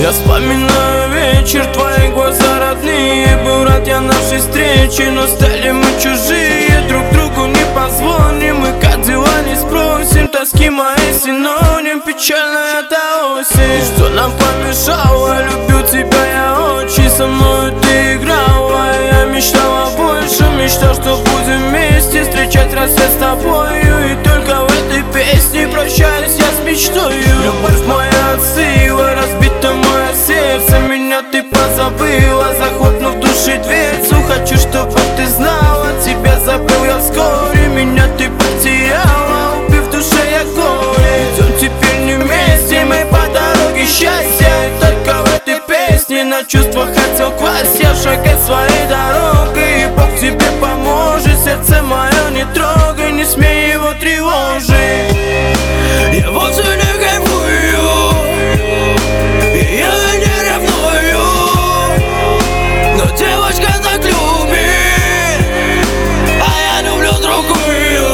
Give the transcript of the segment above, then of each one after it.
Я вспоминаю вечер, твои глаза родные. Был рад я нашей встрече, но стали мы чужие. Друг другу не позвоним и как дела не спросим. Тоски мои синоним, печальная эта осень. Что нам помешало, люблю тебя я очень. Со мной ты играла, я мечтала больше. Мечтал, что будем вместе встречать рассвет с тобою. И только в этой песне прощаюсь я с мечтою. Любовь моя отсыла, разбито мое сердце. Меня ты позабыла, захлопнув в душе дверцу. Хочу, чтобы ты знала, тебя забыл я вскоре. Меня ты потеряла, убив в душе я горе. Идем теперь не вместе, мы по дороге счастья. И только в этой песне на чувствах хотел класть. Я шагать своей дорогой, и Бог тебе поможет. Сердце мое не трогай, не смей его тревожить. Я вовсе не кайфую, и я не ревную, но девочка так любит, а я люблю другую.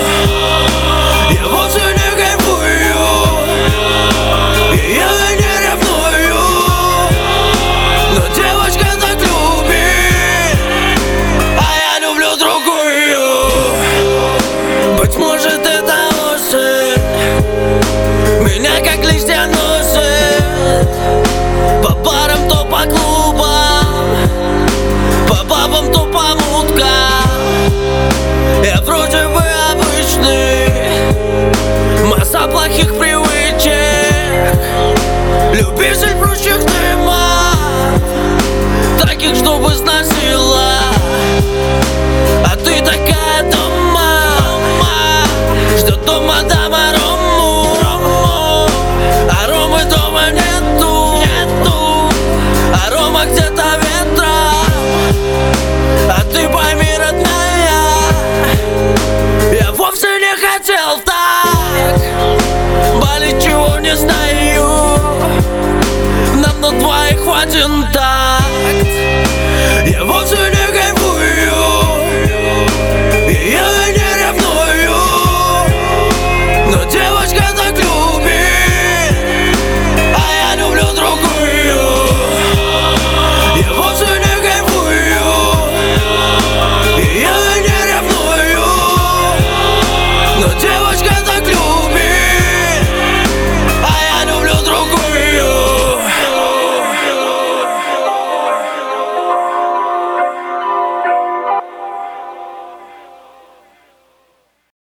Я вовсе не кайфую, и я не ревную, но девочка так любит, а я люблю другую. Быть может это осень меня как листья носит по барам, то по клубам, по бабам, то по муткам. Я вроде бы обычный, масса плохих привычек, любитель прочих дымов, таких, чтобы сносила. А ты такая дома, что дома дома рому, а ромы дома нету, а рома где-то ветра. А ты пойми, родная, я вовсе не хотел так, болит чего не знаю, нам на двоих хватит такт. Я вовсе не кайфую, и я